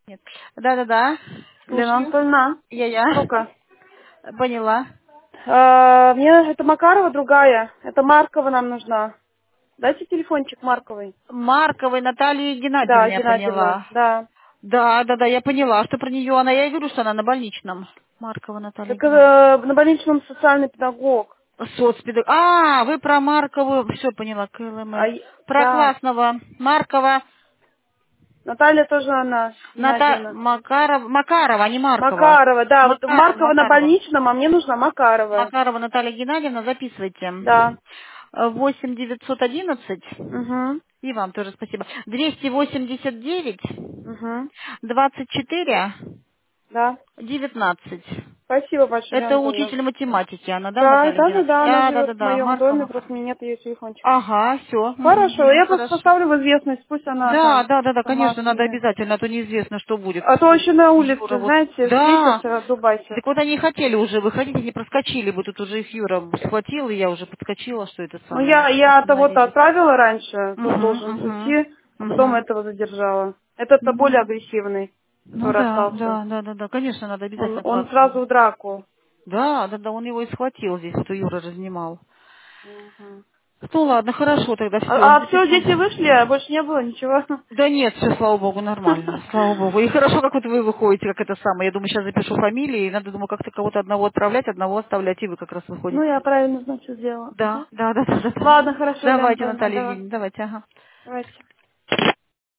Нет. Да-да-да. Лена Слушаю. Анатольевна, Я. ну-ка. Поняла. Мне это Макарова другая. Это Маркова нам нужна. Дайте телефончик Марковой. Марковой Натальи Да, Геннадьевны, я Геннадьевна, поняла. да. Да, я поняла, что про нее она. Я и говорю, что она на больничном. Маркова Наталья Так Геннадьевна. на больничном социальный педагог. Соцпедагог. А, вы про Маркову. Все поняла, КЛМ. Про Да. классного. Маркова. Наталья тоже она, Геннадьевна. Макарова, а не Маркова. Макарова, да. Вот Маркова на Макарова. больничном, а мне нужна Макарова. Макарова Наталья Геннадьевна, записывайте. Да. 8911. Угу. И вам тоже спасибо. 289 Угу. 24 Да. 19. Спасибо большое, Лена Это Анатольевна. учитель математики, она, да, Да, Наталья да, да, Геннадьевна? да, она живет в Да, моем доме, Маркова. просто у меня нет ее телефончика. Ага, все. Хорошо, я просто Хорошо. поставлю в известность, пусть она Да, там сама конечно, надо снимет. обязательно, а то неизвестно, что будет. А то еще на Юра, улице, вот. знаете, Да. встретятся, отдубайся. Так вот они хотели уже выходить, они проскочили бы, тут уже их Юра схватил, и я уже подскочила, что это Ну, самое. я того-то Остановились. отправила раньше, тот должен Угу. уйти, а потом Угу. этого задержала. Этот-то более Ну, агрессивный, ну который да, остался. конечно, надо обязательно Он классно. сразу в драку. Да, он его и схватил здесь, вот у Юра разнимал. Мгм. Ну ладно, хорошо, тогда А все. все, дети вышли, а больше не было ничего. Да нет, все, слава богу, нормально, слава богу. И хорошо, как вот вы выходите, как это самое. Я думаю, сейчас запишу фамилии, и надо, думаю, как-то кого-то одного отправлять, одного оставлять, и вы как раз Ну, я выходите. правильно, значит, сделала. Да. Ладно, хорошо, Лена Давайте, Анатольевна, Наталья Евгеньевна, давайте, ага. давайте.